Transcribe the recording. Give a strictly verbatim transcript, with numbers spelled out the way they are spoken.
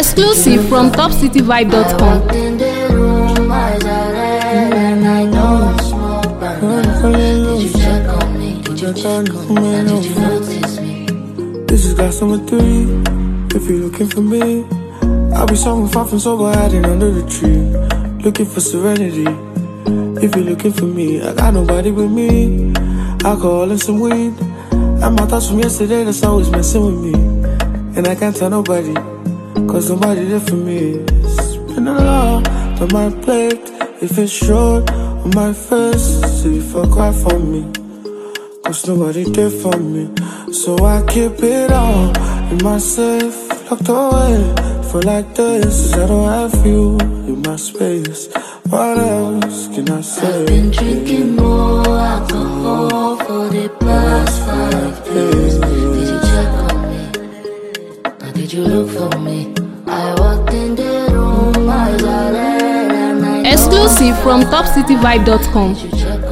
Exclusive from top city vibe dot com. This is glass number three. If you're looking for me, I'll be somewhere far from sober, hiding under the tree, looking for serenity. If you're looking for me, I got nobody with me. Alcohol and some weed, and my thoughts from yesterday that's always messing with me. And I can't tell nobody, cause nobody there for me. It's been a lot on my plate. If it's short on my face, so you feel quiet for me, cause nobody there for me. So I keep it all in my safe, locked away. Feel like this, I don't have you in my space. What else can I say? I've been drinking more alcohol for the past five days. Did you check on me? Or did you look for me? I walked in the room, eyes are red, and I Exclusive from top city vibe dot com. Did you check